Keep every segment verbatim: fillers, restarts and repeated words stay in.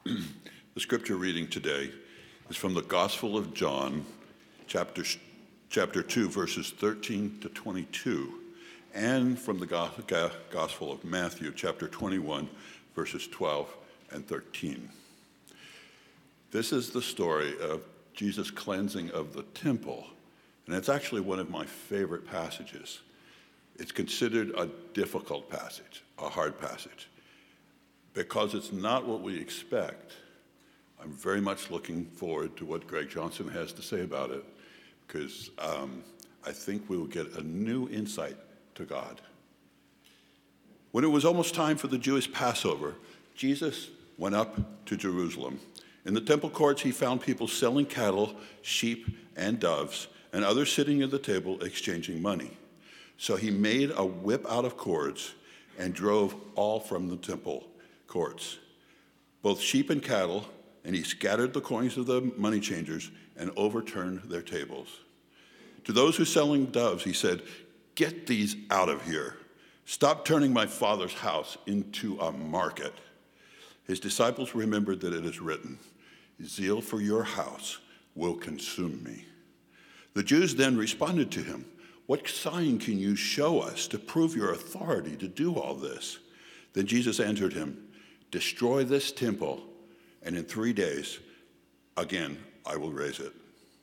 The scripture reading today is from the Gospel of John, chapter, chapter two, verses thirteen to twenty-two, and from the Gospel of Matthew, chapter twenty-one, verses twelve and thirteen. This is the story of Jesus' cleansing of the temple, and it's actually one of my favorite passages. It's considered a difficult passage, a hard passage, because it's not what we expect. I'm very much looking forward to what Greg Johnson has to say about it, because um, I think we will get a new insight to God. When it was almost time for the Jewish Passover, Jesus went up to Jerusalem. In the temple courts, he found people selling cattle, sheep, and doves, and others sitting at the table exchanging money. So he made a whip out of cords and drove all from the temple courts, both sheep and cattle, and he scattered the coins of the money changers and overturned their tables. To those who selling doves, he said, "Get these out of here. Stop turning my Father's house into a market." His disciples remembered that it is written, "Zeal for your house will consume me." The Jews then responded to him, "What sign can you show us to prove your authority to do all this?" Then Jesus answered him, "Destroy this temple, and in three days, again, I will raise it."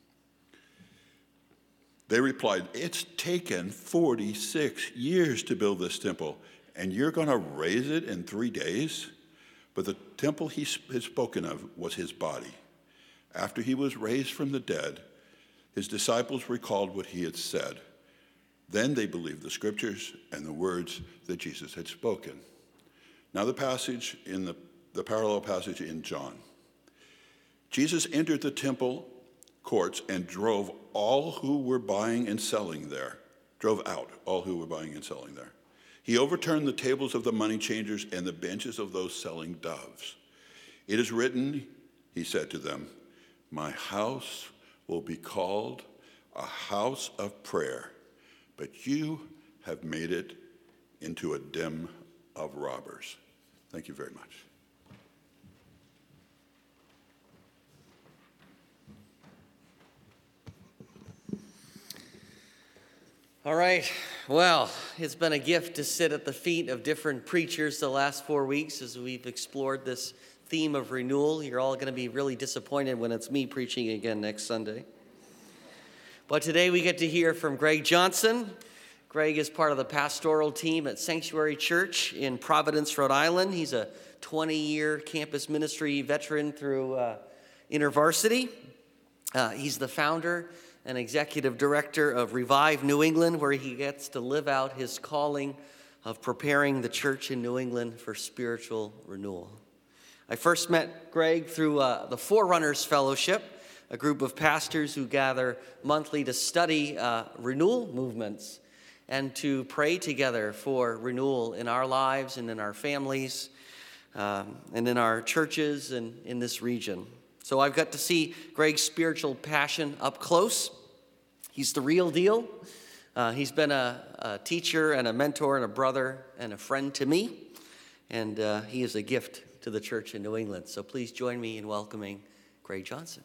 They replied, "It's taken forty-six years to build this temple, and you're going to raise it in three days? But the temple he had spoken of was his body. After he was raised from the dead, his disciples recalled what he had said. Then they believed the scriptures and the words that Jesus had spoken. Now the passage in the, the parallel passage in John. Jesus entered the temple courts and drove all who were buying and selling there, drove out all who were buying and selling there. He overturned the tables of the money changers and the benches of those selling doves. "It is written," he said to them, "My house will be called a house of prayer, but you have made it into a den of robbers." Thank you very much. All right, well, it's been a gift to sit at the feet of different preachers the last four weeks as we've explored this theme of renewal. You're all going to be really disappointed when it's me preaching again next Sunday. But today we get to hear from Greg Johnson. Greg is part of the pastoral team at Sanctuary Church in Providence, Rhode Island. He's a twenty-year campus ministry veteran through uh, InterVarsity. Uh, he's the founder and executive director of Revive New England, where he gets to live out his calling of preparing the church in New England for spiritual renewal. I first met Greg through uh, the Forerunners Fellowship, a group of pastors who gather monthly to study uh, renewal movements and to pray together for renewal in our lives and in our families um, and in our churches and in this region. So I've got to see Greg's spiritual passion up close. He's the real deal. Uh, he's been a, a teacher and a mentor and a brother and a friend to me. And uh, he is a gift to the church in New England. So please join me in welcoming Greg Johnson.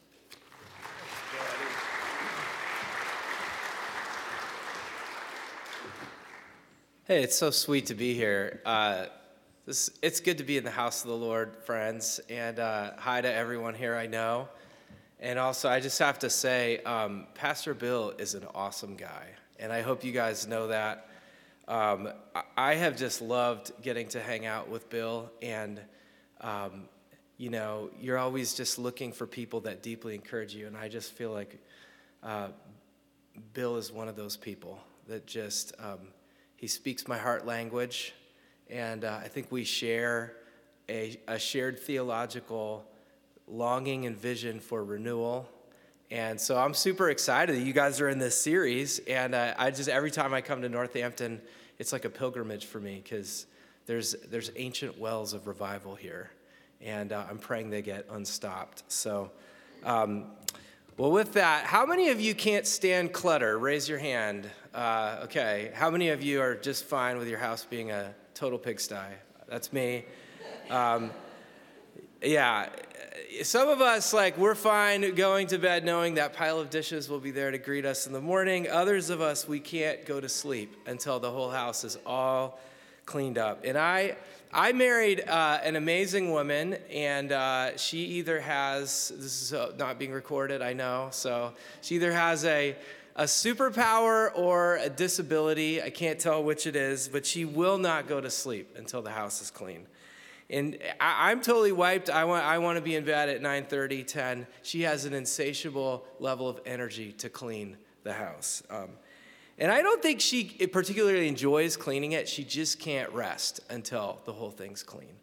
Hey, it's so sweet to be here. Uh, this, it's good to be in the house of the Lord, friends. And uh, hi to everyone here I know. And also, I just have to say, um, Pastor Bill is an awesome guy. And I hope you guys know that. Um, I have just loved getting to hang out with Bill. And, um, you know, you're always just looking for people that deeply encourage you. And I just feel like uh, Bill is one of those people that just, um, he speaks my heart language. And uh, I think we share a, a shared theological longing and vision for renewal. And so I'm super excited that you guys are in this series. And uh, I just, every time I come to Northampton, it's like a pilgrimage for me because there's there's ancient wells of revival here. And uh, I'm praying they get unstopped. So, um, well, with that, how many of you can't stand clutter? Raise your hand. Uh, okay. How many of you are just fine with your house being a total pigsty? That's me. Um, yeah. some of us, like, we're fine going to bed knowing that pile of dishes will be there to greet us in the morning. Others of us, we can't go to sleep until the whole house is all cleaned up. And I I married uh, an amazing woman, and uh, she either has, this is uh, not being recorded, I know, so she either has a, a superpower or a disability. I can't tell which it is, but she will not go to sleep until the house is clean. And I, I'm totally wiped. I want I want to be in bed at nine thirty, ten. She has an insatiable level of energy to clean the house. Um, and I don't think she particularly enjoys cleaning it. She just can't rest until the whole thing's clean.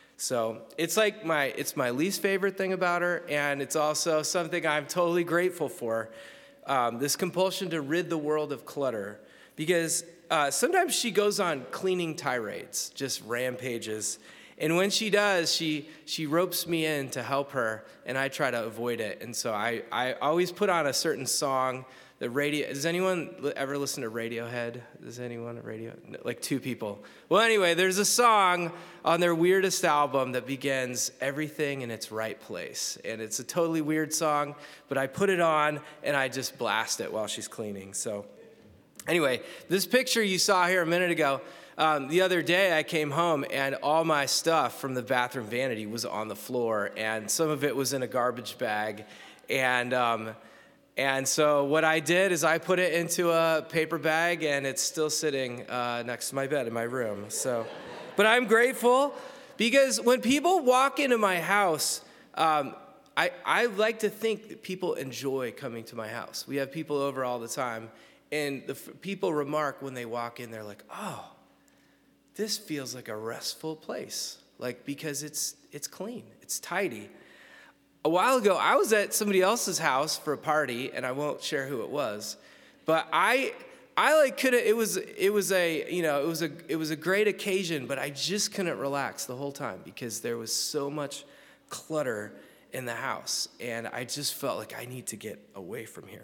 So it's like my it's my least favorite thing about her, and it's also something I'm totally grateful for. Um, this compulsion to rid the world of clutter, because uh, sometimes she goes on cleaning tirades, just rampages. And when she does, she she ropes me in to help her, and I try to avoid it. And so I, I always put on a certain song. The radio. Does anyone ever listen to Radiohead? Does anyone at radio? No, like two people. Well, anyway, there's a song on their weirdest album that begins "Everything in Its Right Place," and it's a totally weird song. But I put it on and I just blast it while she's cleaning. So, anyway, this picture you saw here a minute ago. Um, the other day I came home and all my stuff from the bathroom vanity was on the floor, and some of it was in a garbage bag. And um, and so what I did is I put it into a paper bag, and it's still sitting uh, next to my bed in my room. So, but I'm grateful, because when people walk into my house, um, I, I like to think that people enjoy coming to my house. We have people over all the time, and the f- people remark when they walk in, they're like, oh, this feels like a restful place, like, because it's it's clean, it's tidy. A while ago, I was at somebody else's house for a party, and I won't share who it was, but I I like couldn't. It was it was a you know it was a it was a great occasion, but I just couldn't relax the whole time because there was so much clutter in the house, and I just felt like I need to get away from here.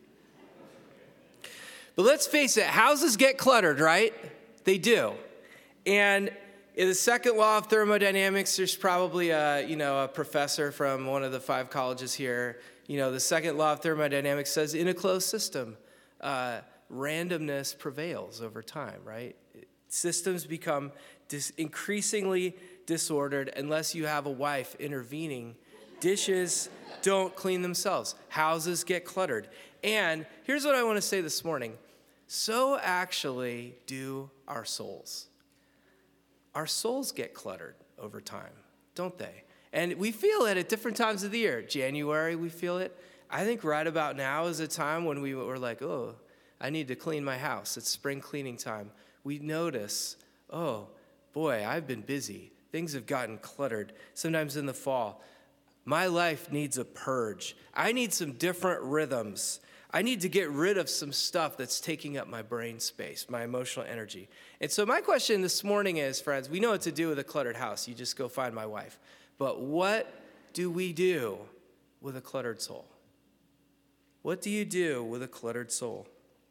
But let's face it, houses get cluttered, right? They do. And in the second law of thermodynamics, there's probably a, you know, a professor from one of the five colleges here. You know, the second law of thermodynamics says in a closed system, uh, randomness prevails over time, right? Systems become dis- increasingly disordered unless you have a wife intervening. Dishes don't clean themselves. Houses get cluttered. And here's what I want to say this morning. So actually do our souls. Our souls get cluttered over time, don't they? And we feel it at different times of the year. January, we feel it. I think right about now is a time when we were like, oh, I need to clean my house. It's spring cleaning time. We notice, oh, boy, I've been busy. Things have gotten cluttered. Sometimes in the fall, my life needs a purge. I need some different rhythms. I need to get rid of some stuff that's taking up my brain space, my emotional energy. And so my question this morning is, friends, we know what to do with a cluttered house. You just go find my wife. But what do we do with a cluttered soul? What do you do with a cluttered soul?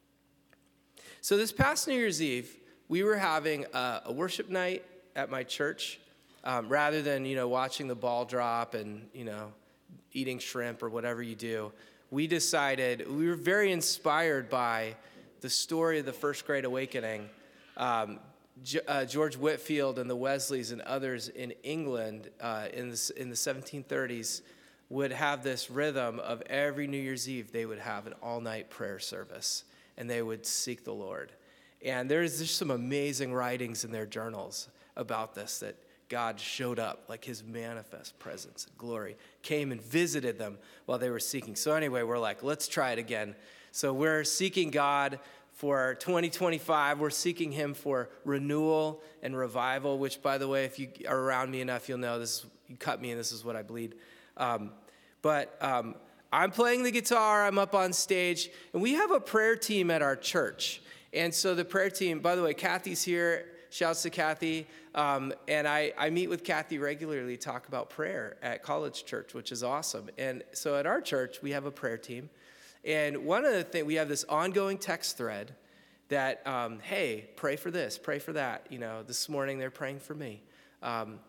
So this past New Year's Eve, we were having a, a worship night at my church. Um, rather than, you know, watching the ball drop and, you know, eating shrimp or whatever you do, we decided, we were very inspired by the story of the First Great Awakening. Um, G- uh, George Whitefield and the Wesleys and others in England uh, in, the, in the seventeen thirties would have this rhythm of every New Year's Eve, they would have an all-night prayer service, and they would seek the Lord. And there's just some amazing writings in their journals about this, that God showed up, like his manifest presence, glory, came and visited them while they were seeking. So anyway, we're like, let's try it again. So we're seeking God for twenty twenty-five. We're seeking him for renewal and revival, which, by the way, if you are around me enough, you'll know this. You cut me and this is what I bleed. Um, but um, I'm playing the guitar. I'm up on stage. And we have a prayer team at our church. And so the prayer team, by the way, Kathy's here. Shouts to Kathy. Um, and I, I meet with Kathy regularly, talk about prayer at College Church, which is awesome. And so at our church, we have a prayer team. And one of the things, we have this ongoing text thread that, um, hey, pray for this, pray for that. You know, this morning they're praying for me. Um,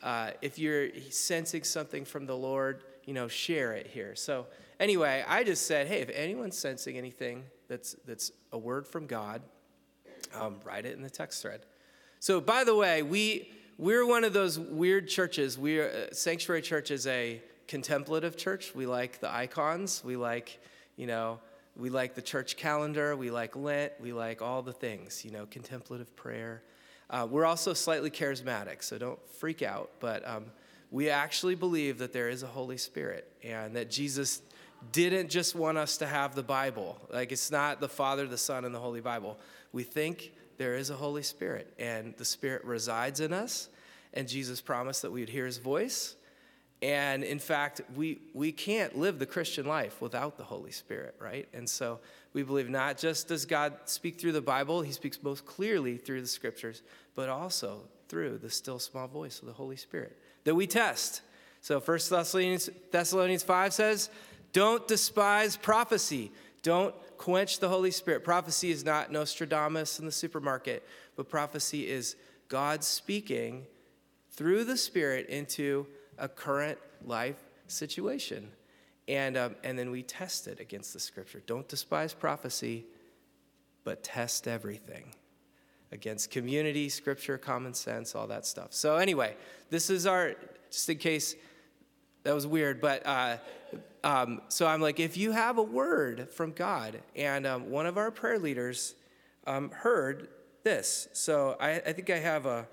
uh, if you're sensing something from the Lord, you know, share it here. So anyway, I just said, hey, if anyone's sensing anything that's that's a word from God, um, write it in the text thread. So by the way, we we're one of those weird churches. We're uh, Sanctuary Church is a contemplative church. We like the icons. We like, you know, we like the church calendar. We like Lent. We like all the things, you know, contemplative prayer. Uh, we're also slightly charismatic, so don't freak out. But um, we actually believe that there is a Holy Spirit and that Jesus didn't just want us to have the Bible. Like, it's not the Father, the Son, and the Holy Bible. We think there is a Holy Spirit, and the Spirit resides in us, and Jesus promised that we would hear his voice. And in fact, we we can't live the Christian life without the Holy Spirit, right? And so we believe not just does God speak through the Bible, he speaks most clearly through the scriptures, but also through the still small voice of the Holy Spirit that we test. So First Thessalonians, Thessalonians five says, don't despise prophecy. Don't quench the Holy Spirit. Prophecy is not Nostradamus in the supermarket, but prophecy is God speaking through the Spirit into a current life situation. And, um, and then we test it against the scripture. Don't despise prophecy, but test everything against community, scripture, common sense, all that stuff. So anyway, this is our, just in case that was weird, but uh, um, so I'm like, if you have a word from God, and um, one of our prayer leaders um, heard this. So I, I think I have a,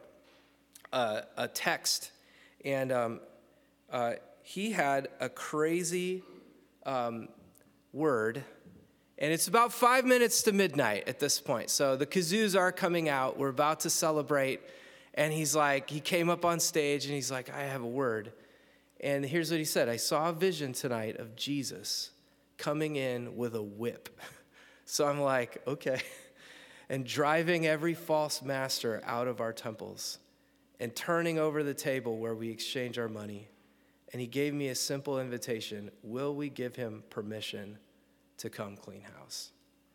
a, a text, and um, uh, he had a crazy um, word, and it's about five minutes to midnight at this point. So the kazoos are coming out. We're about to celebrate, and he's like, he came up on stage, and he's like, I have a word. And here's what he said. I saw a vision tonight of Jesus coming in with a whip. So I'm like, okay. And driving every false master out of our temples and turning over the table where we exchange our money. And he gave me a simple invitation. Will we give him permission to come clean house?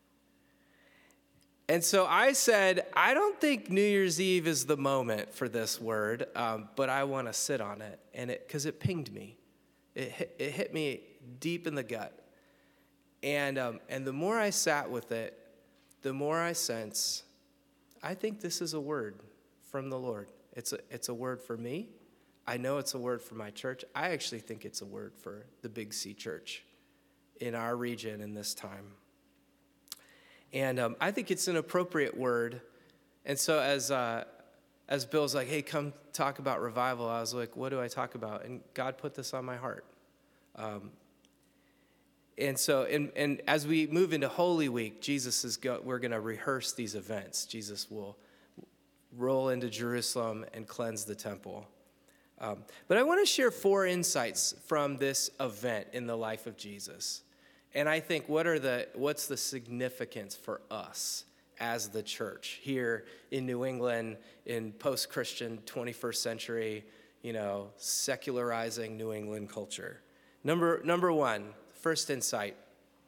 And so I said, I don't think New Year's Eve is the moment for this word, um, but I want to sit on it, and it because it pinged me. It hit, it hit me deep in the gut. And um, and the more I sat with it, the more I sense, I think this is a word from the Lord. It's a, it's a word for me. I know it's a word for my church. I actually think it's a word for the Big C Church in our region in this time. And um, I think it's an appropriate word. And so as uh, as Bill's like, hey, come talk about revival, I was like, what do I talk about? And God put this on my heart. Um, and so and, and as we move into Holy Week, Jesus is go- we're going to rehearse these events. Jesus will roll into Jerusalem and cleanse the temple. Um, but I want to share four insights from this event in the life of Jesus. And I think what are the what's the significance for us as the church here in New England in post-Christian twenty-first century, you know, secularizing New England culture? Number number one, first insight.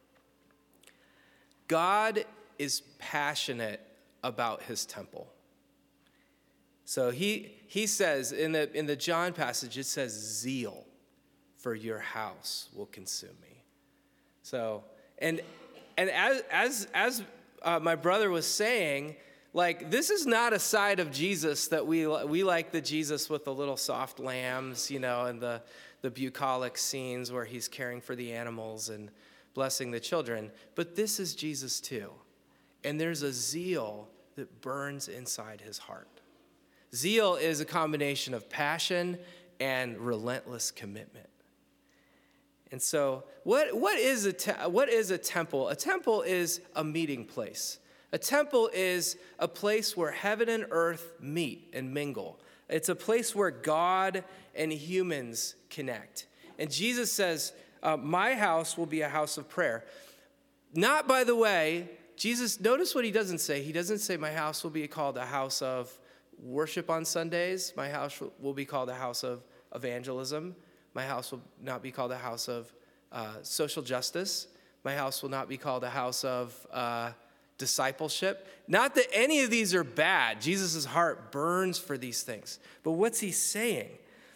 God is passionate about his temple. So he he says in the in the John passage, it says zeal for your house will consume me. So, and and as as as uh, my brother was saying, like, this is not a side of Jesus that we we like the Jesus with the little soft lambs, you know, and the the bucolic scenes where he's caring for the animals and blessing the children. But this is Jesus too, and there's a zeal that burns inside his heart. Zeal is a combination of passion and relentless commitment. And so, what what is a te- what is a temple? A temple is a meeting place. A temple is a place where heaven and earth meet and mingle. It's a place where God and humans connect. And Jesus says, uh, "My house will be a house of prayer." Not, by the way, Jesus. Notice what he doesn't say. He doesn't say, "My house will be called a house of worship on Sundays. My house will be called a house of evangelism. My house will not be called a house of uh, social justice. My house will not be called a house of uh, discipleship." Not that any of these are bad. Jesus' heart burns for these things. But what's he saying?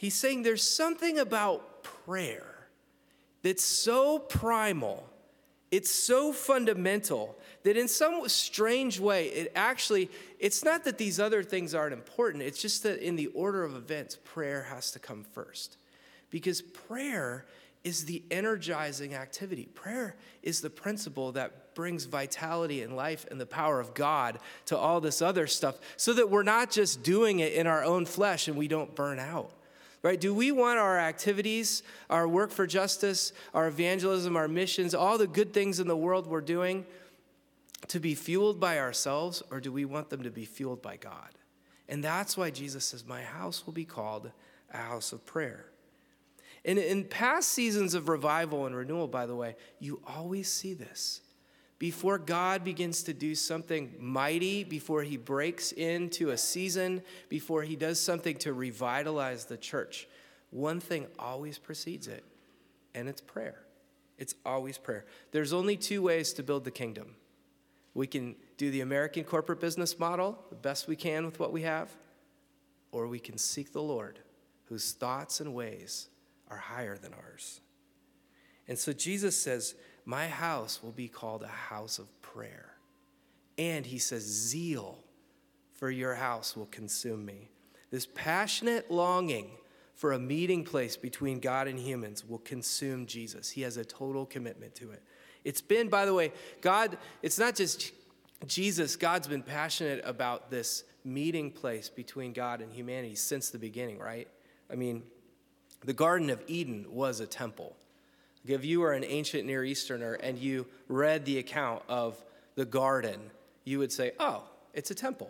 He's saying there's something about prayer that's so primal, it's so fundamental, that in some strange way, it actually, it's not that these other things aren't important, it's just that in the order of events, prayer has to come first. Because prayer is the energizing activity. Prayer is the principle that brings vitality and life and the power of God to all this other stuff, so that we're not just doing it in our own flesh and we don't burn out. Right? Do we want our activities, our work for justice, our evangelism, our missions, all the good things in the world we're doing to be fueled by ourselves, or do we want them to be fueled by God? And that's why Jesus says, my house will be called a house of prayer. And in past seasons of revival and renewal, by the way, you always see this. Before God begins to do something mighty, before he breaks into a season, before he does something to revitalize the church, one thing always precedes it, and it's prayer. It's always prayer. There's only two ways to build the kingdom. We can do the American corporate business model, the best we can with what we have, or we can seek the Lord, whose thoughts and ways are higher than ours. And so Jesus says, my house will be called a house of prayer. And he says, zeal for your house will consume me. This passionate longing for a meeting place between God and humans will consume Jesus. He has a total commitment to it. It's been, by the way, God, it's not just Jesus. God's been passionate about this meeting place between God and humanity since the beginning, right? I mean, the Garden of Eden was a temple. If you were an ancient Near Easterner and you read the account of the garden, you would say, oh, it's a temple.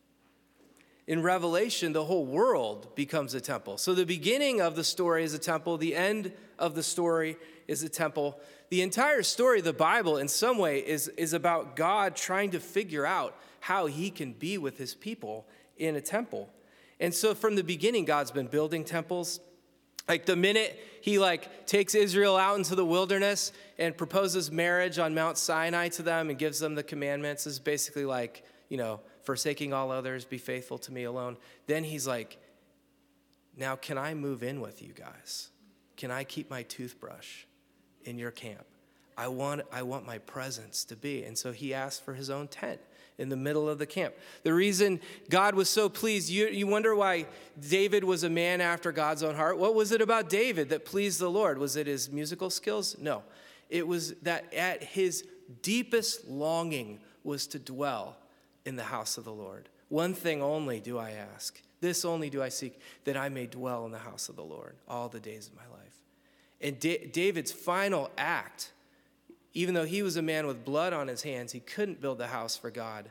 In Revelation, the whole world becomes a temple. So the beginning of the story is a temple. The end of the story is a temple. The entire story of the Bible, in some way, is, is about God trying to figure out how he can be with his people in a temple. And so from the beginning, God's been building temples. Like the minute he like takes Israel out into the wilderness and proposes marriage on Mount Sinai to them and gives them the commandments, is basically like, you know, forsaking all others, be faithful to me alone. Then he's like, now can I move in with you guys? Can I keep my toothbrush in your camp? I want, I want my presence to be. And so he asked for his own tent in the middle of the camp. The reason God was so pleased, you, you wonder why David was a man after God's own heart. What was it about David that pleased the Lord? Was it his musical skills? No. It was that at his deepest longing was to dwell in the house of the Lord. One thing only do I ask. This only do I seek, that I may dwell in the house of the Lord all the days of my life. And da- David's final act, even though he was a man with blood on his hands, he couldn't build the house for God.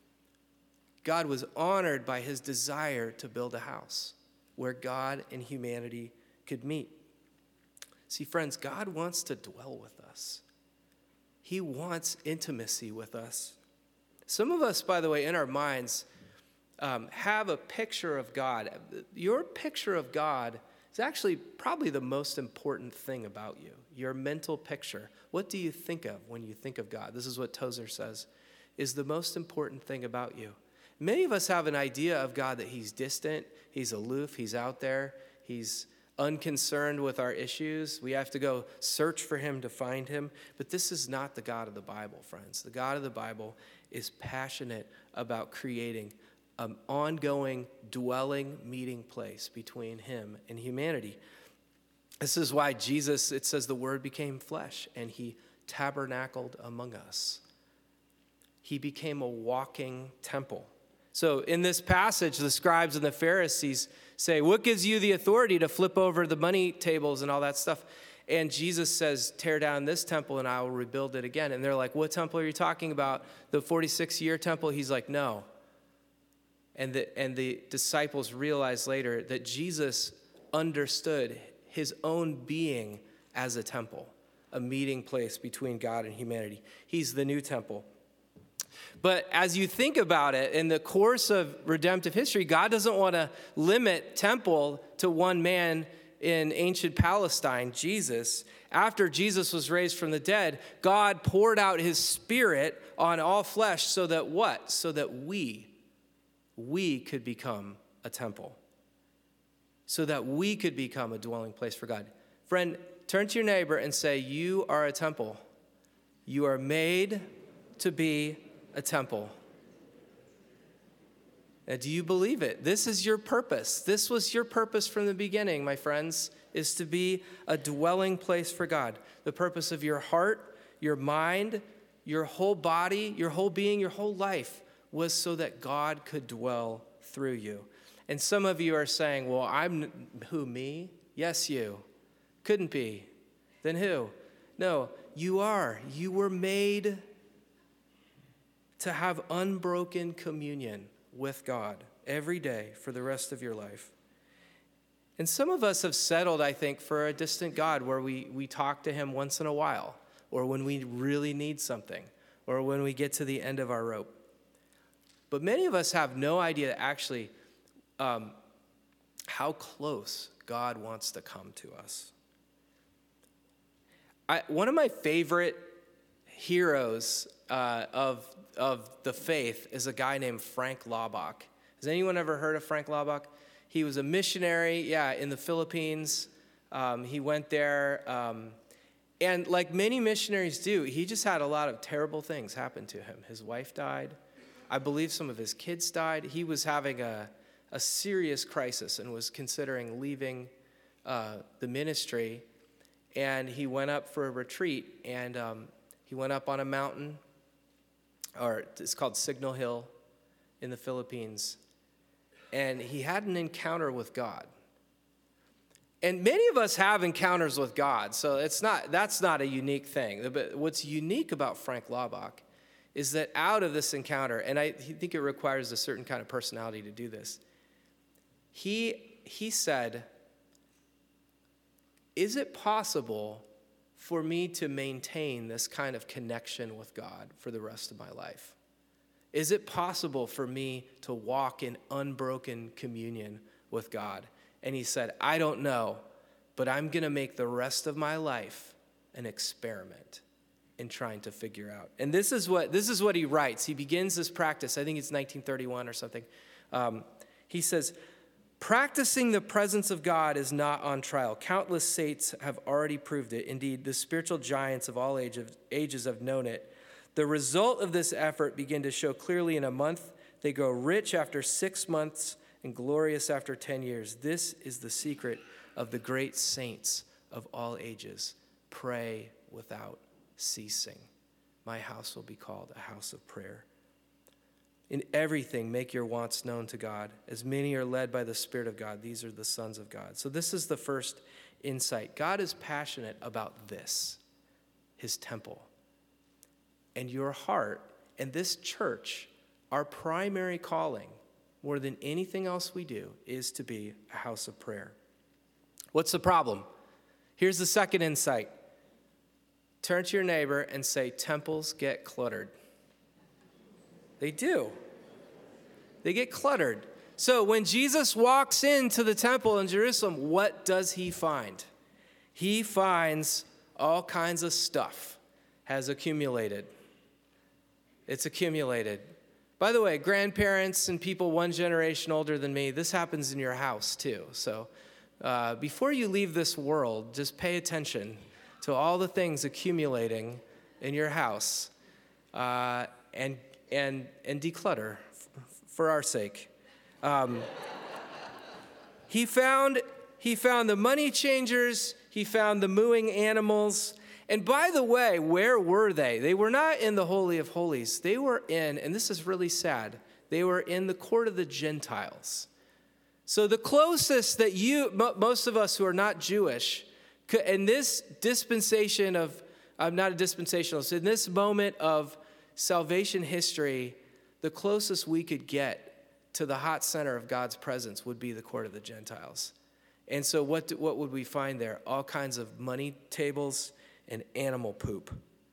God was honored by his desire to build a house where God and humanity could meet. See, friends, God wants to dwell with us. He wants intimacy with us. Some of us, by the way, in our minds, um, have a picture of God. Your picture of God is actually probably the most important thing about you, your mental picture. What do you think of when you think of God? This is what Tozer says, is the most important thing about you. Many of us have an idea of God that he's distant, he's aloof, he's out there, he's unconcerned with our issues. We have to go search for him to find him. But this is not the God of the Bible, friends. The God of the Bible is passionate about creating an ongoing, dwelling, meeting place between him and humanity. This is why Jesus, it says the word became flesh and he tabernacled among us. He became a walking temple. So in this passage, the scribes and the Pharisees say, what gives you the authority to flip over the money tables and all that stuff? And Jesus says, tear down this temple and I will rebuild it again. And they're like, what temple are you talking about? The forty-six year temple? He's like, no. And the, and the disciples realized later that Jesus understood his own being as a temple, a meeting place between God and humanity. He's the new temple. But as you think about it, in the course of redemptive history, God doesn't want to limit temple to one man in ancient Palestine, Jesus. After Jesus was raised from the dead, God poured out his Spirit on all flesh so that what? So that we, we could become a temple. so that we could become a dwelling place for God. Friend, turn to your neighbor and say, you are a temple. You are made to be a temple. Now, do you believe it? This is your purpose. This was your purpose from the beginning, my friends, is to be a dwelling place for God. The purpose of your heart, your mind, your whole body, your whole being, your whole life was so that God could dwell through you. And some of you are saying, well, I'm, who, me? Yes, you. Couldn't be. Then who? No, you are. You were made to have unbroken communion with God every day for the rest of your life. And some of us have settled, I think, for a distant God where we, we talk to him once in a while, or when we really need something, or when we get to the end of our rope. But many of us have no idea actually um, how close God wants to come to us. I, one of my favorite heroes uh, of, of the faith is a guy named Frank Laubach. Has anyone ever heard of Frank Laubach? He was a missionary, yeah, in the Philippines. Um, he went there, um, and like many missionaries do, he just had a lot of terrible things happen to him. His wife died. I believe some of his kids died. He was having a, a serious crisis and was considering leaving uh, the ministry. And he went up for a retreat, and um, he went up on a mountain, or it's called Signal Hill in the Philippines. And he had an encounter with God. And many of us have encounters with God, so it's not that's not a unique thing. But what's unique about Frank Laubach is that out of this encounter, and I think it requires a certain kind of personality to do this, he he said, is it possible for me to maintain this kind of connection with God for the rest of my life? Is it possible for me to walk in unbroken communion with God? And he said, I don't know, but I'm going to make the rest of my life an experiment in trying to figure out. And this is what this is what he writes. He begins this practice. I think it's nineteen thirty-one or something. Um, he says, practicing the presence of God is not on trial. Countless saints have already proved it. Indeed, the spiritual giants of all age of, ages have known it. The result of this effort begin to show clearly in a month. They grow rich after six months and glorious after ten years. This is the secret of the great saints of all ages. Pray without ceasing. My house will be called a house of prayer. In everything, make your wants known to God. As many are led by the Spirit of God, these are the sons of God. So this is the first insight. God is passionate about this, his temple. And your heart and this church, our primary calling, more than anything else we do, is to be a house of prayer. What's the problem? Here's the second insight. Turn to your neighbor and say, temples get cluttered. They do. They get cluttered. So when Jesus walks into the temple in Jerusalem, what does he find? He finds all kinds of stuff has accumulated. It's accumulated. By the way, grandparents and people one generation older than me, this happens in your house too. So uh, before you leave this world, just pay attention to all the things accumulating in your house uh, and and and declutter f- for our sake. Um, he found he found the money changers. He found the mooing animals. And by the way, where were they? They were not in the Holy of Holies. They were in, and this is really sad, they were in the court of the Gentiles. So the closest that you, most of us who are not Jewish, in this dispensation of, I'm not a dispensationalist, in this moment of salvation history, the closest we could get to the hot center of God's presence would be the court of the Gentiles. And so what, what would we find there? All kinds of money tables and animal poop.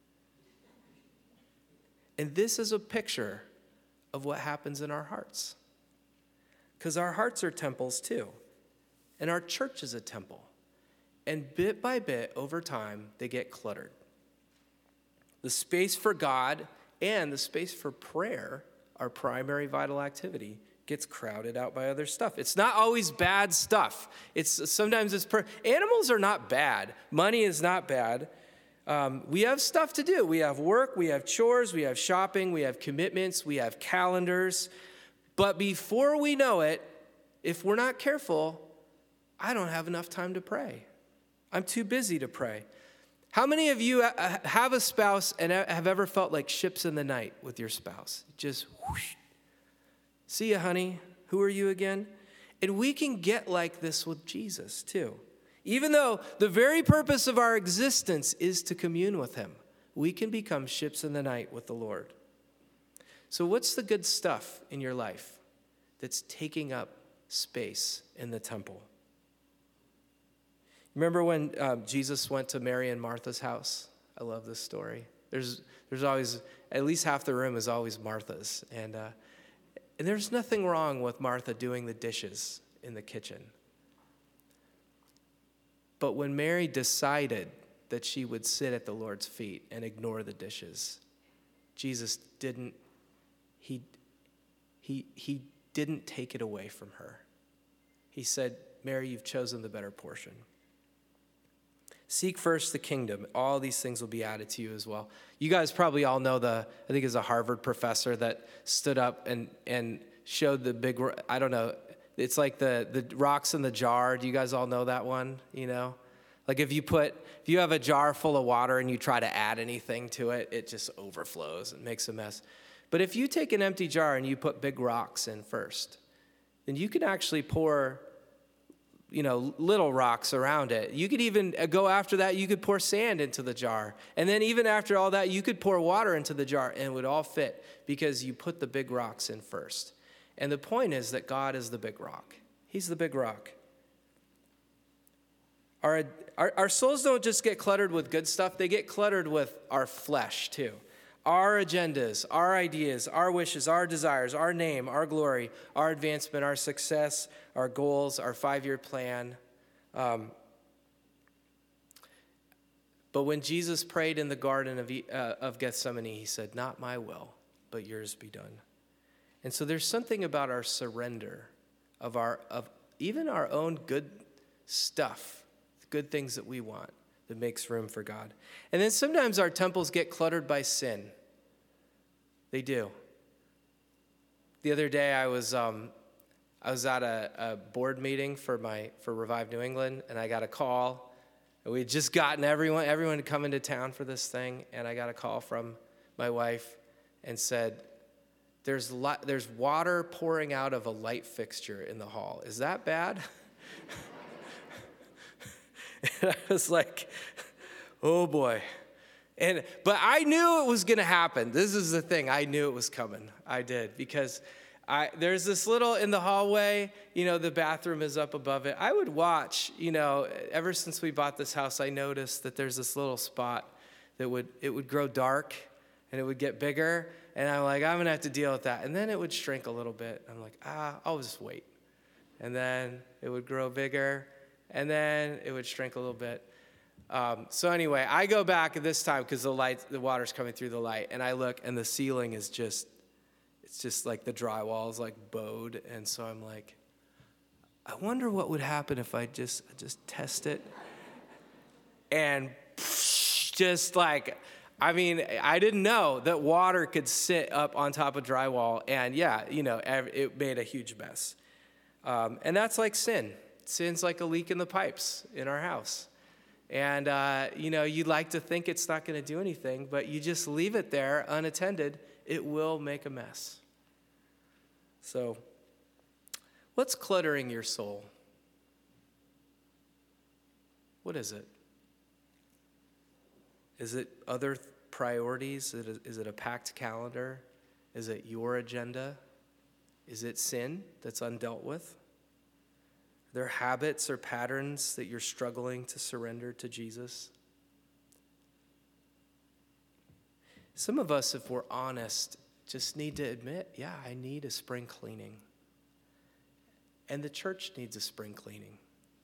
And this is a picture of what happens in our hearts. Because our hearts are temples too. And our church is a temple. And bit by bit, over time, they get cluttered. The space for God and the space for prayer, our primary vital activity, gets crowded out by other stuff. It's not always bad stuff. It's sometimes it's per- animals are not bad. Money is not bad. Um, we have stuff to do. We have work, we have chores, we have shopping, we have commitments, we have calendars. But before we know it, if we're not careful, I don't have enough time to pray. I'm too busy to pray. How many of you have a spouse and have ever felt like ships in the night with your spouse? Just whoosh. See ya, honey. Who are you again? And we can get like this with Jesus too. Even though the very purpose of our existence is to commune with him, we can become ships in the night with the Lord. So what's the good stuff in your life that's taking up space in the temple? Remember when uh, Jesus went to Mary and Martha's house? I love this story. There's there's always, at least half the room is always Martha's. And, uh, and there's nothing wrong with Martha doing the dishes in the kitchen. But when Mary decided that she would sit at the Lord's feet and ignore the dishes, Jesus didn't, he, he, he didn't take it away from her. He said, Mary, you've chosen the better portion. Seek first the kingdom. All these things will be added to you as well. You guys probably all know the, I think it's a Harvard professor that stood up and, and showed the big, I don't know, it's like the, the rocks in the jar. Do you guys all know that one? You know, like if you put, if you have a jar full of water and you try to add anything to it, it just overflows and makes a mess. But if you take an empty jar and you put big rocks in first, then you can actually pour, you know, little rocks around it. You could even go after that, you could pour sand into the jar. And then even after all that, you could pour water into the jar and it would all fit because you put the big rocks in first. And the point is that God is the big rock. He's the big rock. Our, our, our souls don't just get cluttered with good stuff, they get cluttered with our flesh too. Our agendas, our ideas, our wishes, our desires, our name, our glory, our advancement, our success, our goals, our five-year plan. Um, but when Jesus prayed in the Garden of, uh, of Gethsemane, he said, not my will, but yours be done. And so there's something about our surrender of our of even our own good stuff, good things that we want, that makes room for God. And then sometimes our temples get cluttered by sin. They do. The other day I was um, I was at a, a board meeting for my for Revive New England, and I got a call. We had just gotten everyone everyone to come into town for this thing, and I got a call from my wife and said, There's li- there's water pouring out of a light fixture in the hall. Is that bad? And I was like, oh boy. And but I knew it was going to happen. This is the thing. I knew it was coming. I did because I there's this little in the hallway. You know, the bathroom is up above it. I would watch. You know, ever since we bought this house, I noticed that there's this little spot that would it would grow dark and it would get bigger. And I'm like, I'm going to have to deal with that. And then it would shrink a little bit. I'm like, ah, I'll just wait. And then it would grow bigger. And then it would shrink a little bit. Um, so anyway, I go back at this time because the light, the water's coming through the light. And I look, and the ceiling is just, it's just like the drywall is like bowed. And so I'm like, I wonder what would happen if I just, just test it. And just like... I mean, I didn't know that water could sit up on top of drywall, and yeah, you know, it made a huge mess. Um, and that's like sin. Sin's like a leak in the pipes in our house. And, uh, you know, you'd like to think it's not going to do anything, but you just leave it there unattended, it will make a mess. So, what's cluttering your soul? What is it? Is it other priorities? Is it, a, is it a packed calendar? Is it your agenda? Is it sin that's undealt with? Are there habits or patterns that you're struggling to surrender to Jesus? Some of us, if we're honest, just need to admit, yeah, I need a spring cleaning. And the church needs a spring cleaning.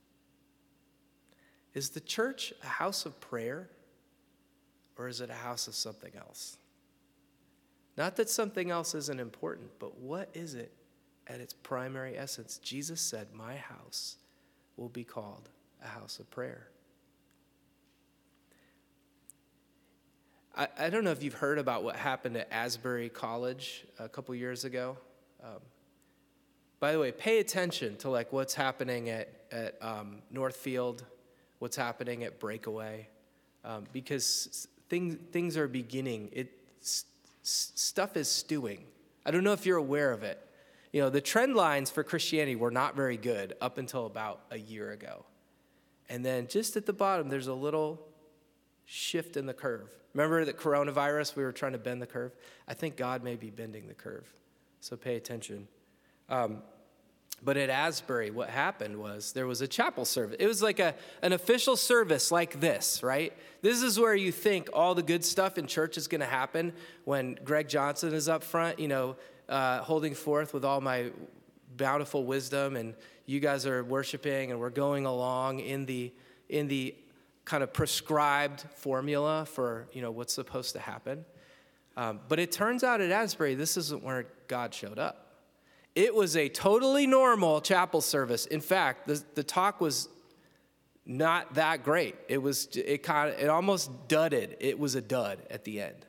Is the church a house of prayer? Or is it a house of something else? Not that something else isn't important, but what is it at its primary essence, Jesus said, my house will be called a house of prayer. I, I don't know if you've heard about what happened at Asbury College a couple years ago. Um, by the way, pay attention to like what's happening at, at um, Northfield, what's happening at Breakaway, um, because things, things are beginning. It, s- stuff is stewing. I don't know if you're aware of it. You know, the trend lines for Christianity were not very good up until about a year ago. And then just at the bottom, there's a little shift in the curve. Remember the coronavirus, we were trying to bend the curve? I think God may be bending the curve, so pay attention. Um, but at Asbury, what happened was there was a chapel service. It was like a, an official service like this, right? This is where you think all the good stuff in church is going to happen when Greg Johnson is up front, you know, uh, holding forth with all my bountiful wisdom, and you guys are worshiping, and we're going along in the in the kind of prescribed formula for, you know, what's supposed to happen. Um, but it turns out at Asbury, this isn't where God showed up. It was a totally normal chapel service. In fact, the, the talk was not that great. It was, it kind of, it almost dudded. It was a dud at the end.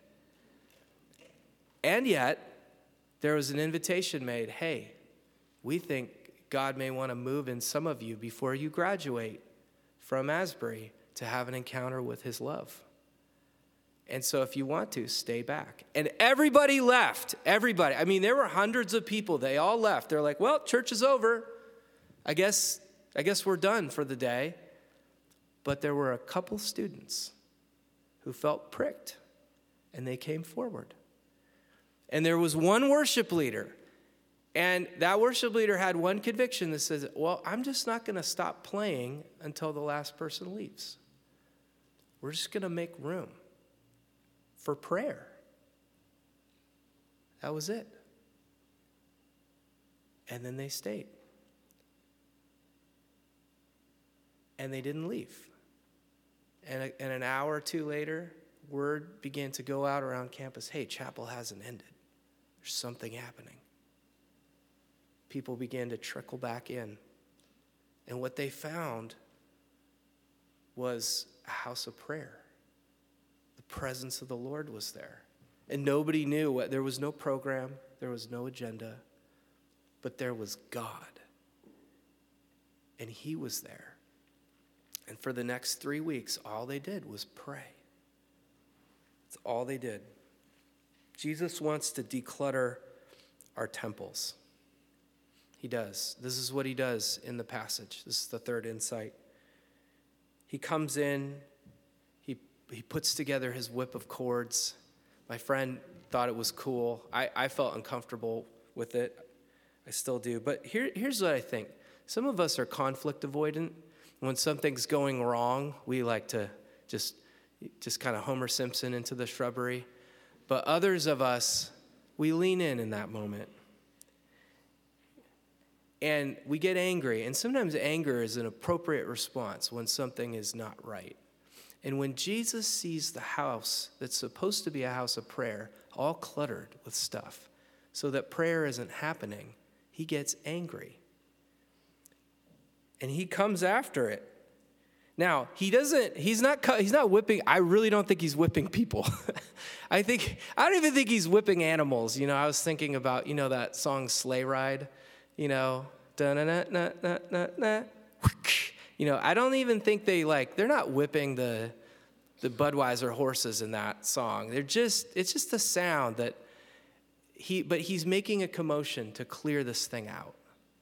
And yet, there was an invitation made, hey, we think God may want to move in some of you before you graduate from Asbury to have an encounter with his love. And so if you want to, stay back. And everybody left. Everybody. I mean, there were hundreds of people. They all left. They're like, well, church is over. I guess, I guess we're done for the day. But there were a couple students who felt pricked, and they came forward. And there was one worship leader. And that worship leader had one conviction that says, well, I'm just not going to stop playing until the last person leaves. We're just going to make room for prayer. That was it. And then they stayed. And they didn't leave. And, a, and an hour or two later, word began to go out around campus, hey, chapel hasn't ended. There's something happening. People began to trickle back in. And what they found was a house of prayer. The presence of the Lord was there. And nobody knew what, there was no program, there was no agenda, but there was God. And he was there. And for the next three weeks, all they did was pray. That's all they did. Jesus wants to declutter our temples. He does. This is what he does in the passage. This is the third insight. He comes in, he he puts together his whip of cords. My friend thought it was cool. I, I felt uncomfortable with it. I still do. But here, here's what I think. Some of us are conflict avoidant. When something's going wrong, we like to just, just kind of Homer Simpson into the shrubbery. But others of us, we lean in in that moment. And we get angry, and sometimes anger is an appropriate response when something is not right. And when Jesus sees the house that's supposed to be a house of prayer all cluttered with stuff so that prayer isn't happening, he gets angry. And he comes after it. Now, he doesn't, he's not, he's not whipping, I really don't think he's whipping people. I think, I don't even think he's whipping animals. You know, I was thinking about, you know, that song Sleigh Ride. You know, da-na-na-na-na-na-na. You know, I don't even think they like, they're not whipping the the Budweiser horses in that song. They're just, it's just a sound that he, but he's making a commotion to clear this thing out.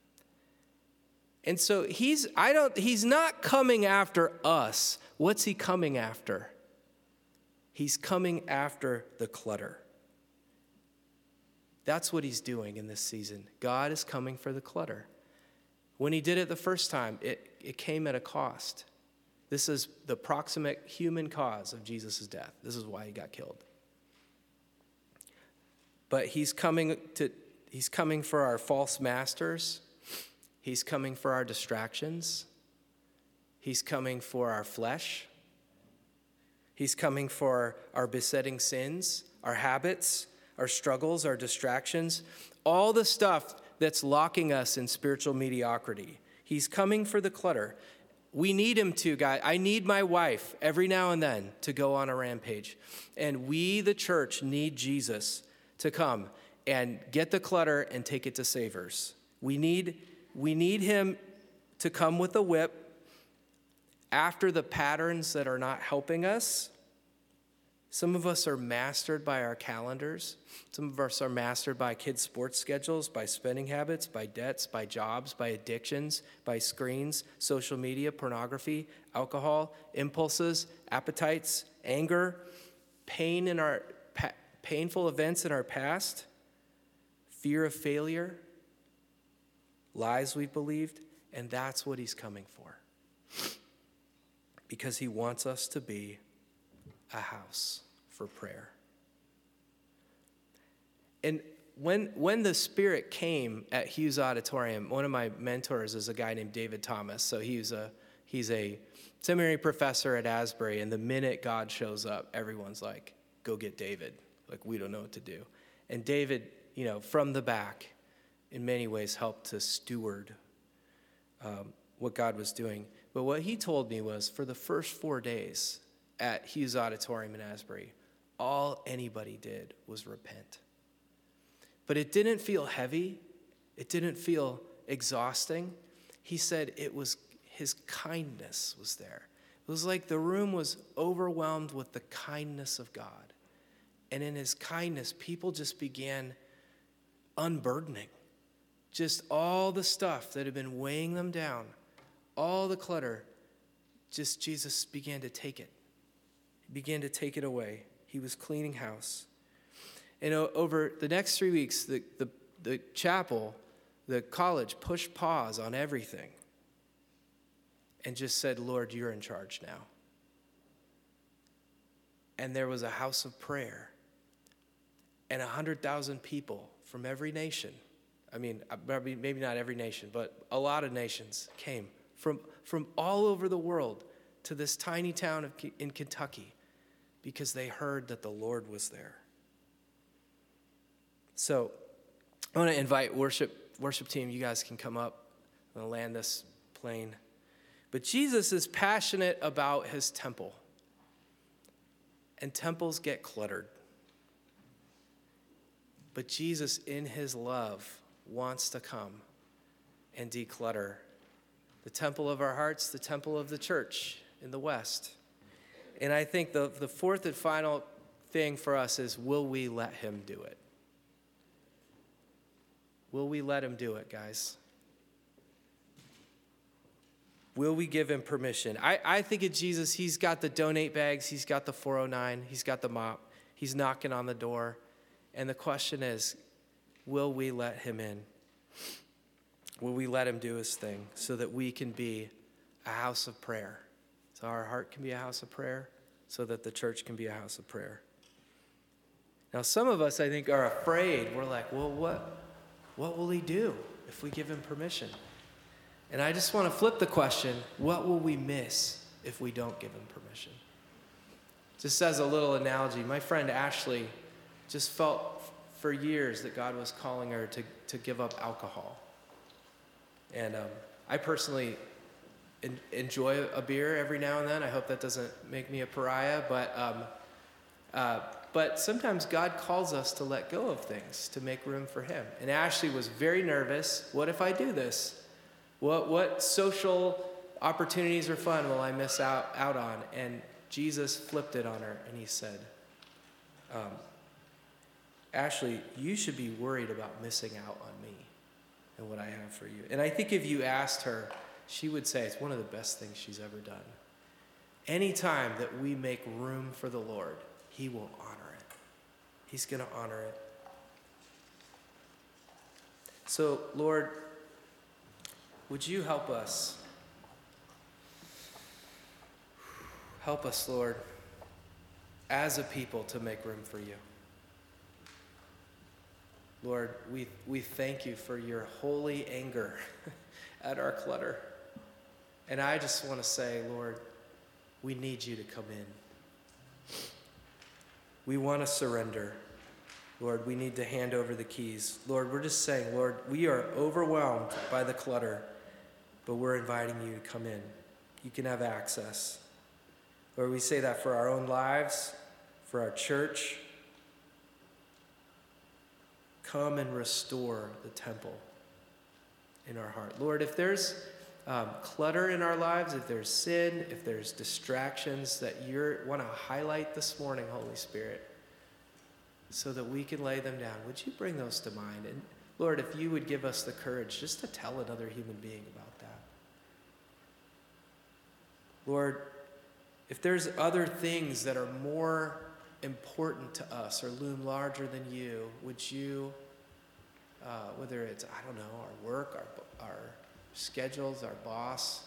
And so he's, I don't, he's not coming after us. What's he coming after? He's coming after the clutter. That's what he's doing in this season. God is coming for the clutter. When he did it the first time, it, it came at a cost. This is the proximate human cause of Jesus' death. This is why he got killed. But he's coming to, he's coming for our false masters. He's coming for our distractions. He's coming for our flesh. He's coming for our besetting sins, our habits, our struggles, our distractions, all the stuff that's locking us in spiritual mediocrity. He's coming for the clutter. We need him to, guys. I need my wife every now and then to go on a rampage. And we, the church, need Jesus to come and get the clutter and take it to Savers. We need, we need him to come with a whip after the patterns that are not helping us. Some of us are mastered by our calendars. Some of us are mastered by kids' sports schedules, by spending habits, by debts, by jobs, by addictions, by screens, social media, pornography, alcohol, impulses, appetites, anger, pain in our pa- painful events in our past, fear of failure, lies we believed, and that's what he's coming for. Because he wants us to be a house for prayer. And when when the Spirit came at Hughes Auditorium, one of my mentors is a guy named David Thomas. So he's a he's a seminary professor at Asbury, and the minute God shows up, everyone's like, go get David. Like, we don't know what to do. And David, you know, from the back, in many ways helped to steward um, what God was doing. But what he told me was, for the first four days at Hughes Auditorium in Asbury, all anybody did was repent. But it didn't feel heavy. It didn't feel exhausting. He said it was his kindness was there. It was like the room was overwhelmed with the kindness of God. And in his kindness, people just began unburdening. Just all the stuff that had been weighing them down, all the clutter, just Jesus began to take it. He began to take it away. He was cleaning house. And over the next three weeks, the, the, the chapel, the college pushed pause on everything and just said, Lord, you're in charge now. And there was a house of prayer and one hundred thousand people from every nation. I mean, maybe not every nation, but a lot of nations came from, from all over the world to this tiny town of, in Kentucky because they heard that the Lord was there. So I want to invite worship worship team. You guys can come up and land this plane. But Jesus is passionate about his temple. And temples get cluttered. But Jesus, in his love, wants to come and declutter the temple of our hearts, the temple of the church in the West. And I think the, the fourth and final thing for us is, will we let him do it? Will we let him do it, guys? Will we give him permission? I, I think of Jesus, he's got the donate bags, he's got the four oh nine, he's got the mop, he's knocking on the door. And the question is, will we let him in? Will we let him do his thing so that we can be a house of prayer? So our heart can be a house of prayer, so that the church can be a house of prayer. Now, some of us, I think, are afraid. We're like, well, what, what will he do if we give him permission? And I just want to flip the question, what will we miss if we don't give him permission? Just as a little analogy, my friend Ashley just felt for years that God was calling her to, to give up alcohol. And um, I personally en- enjoy a beer every now and then. I hope that doesn't make me a pariah, but um, uh, but sometimes God calls us to let go of things to make room for him. And Ashley was very nervous. What if I do this? What what social opportunities or fun will I miss out, out on? And Jesus flipped it on her and he said, um, Ashley, you should be worried about missing out on me and what I have for you. And I think if you asked her, she would say it's one of the best things she's ever done. Anytime that we make room for the Lord, he will honor it. He's going to honor it. So, Lord, would you help us? Help us, Lord, as a people to make room for you. Lord, we, we thank you for your holy anger at our clutter. And I just want to say, Lord, we need you to come in. We want to surrender. Lord, we need to hand over the keys. Lord, we're just saying, Lord, we are overwhelmed by the clutter, but we're inviting you to come in. You can have access. Lord, we say that for our own lives, for our church. Come and restore the temple in our heart. Lord, if there's um, clutter in our lives, if there's sin, if there's distractions that you want to highlight this morning, Holy Spirit, so that we can lay them down, would you bring those to mind? And Lord, if you would give us the courage just to tell another human being about that. Lord, if there's other things that are more important to us or loom larger than you, would you, uh, whether it's, I don't know, our work, our, our schedules, our boss,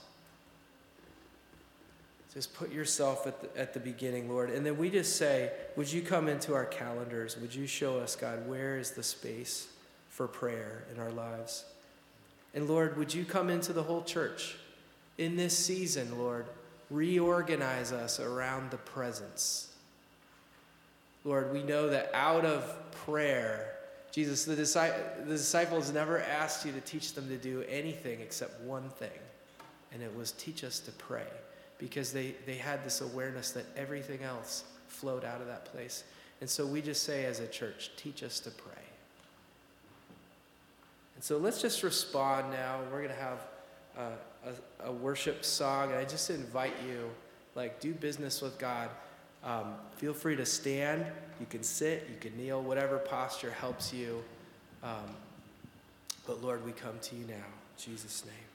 just put yourself at the, at the beginning, Lord. And then we just say, would you come into our calendars? Would you show us, God, where is the space for prayer in our lives? And Lord, would you come into the whole church in this season, Lord? Reorganize us around the presence. Lord, we know that out of prayer, Jesus, the, disci- the disciples never asked you to teach them to do anything except one thing, and it was teach us to pray, because they, they had this awareness that everything else flowed out of that place. And so we just say as a church, teach us to pray. And so let's just respond now. We're going to have uh, a, a worship song, and I just invite you, like, do business with God. Um, feel free to stand. You can sit, you can kneel, whatever posture helps you. Um, but Lord, we come to you now. In Jesus' name.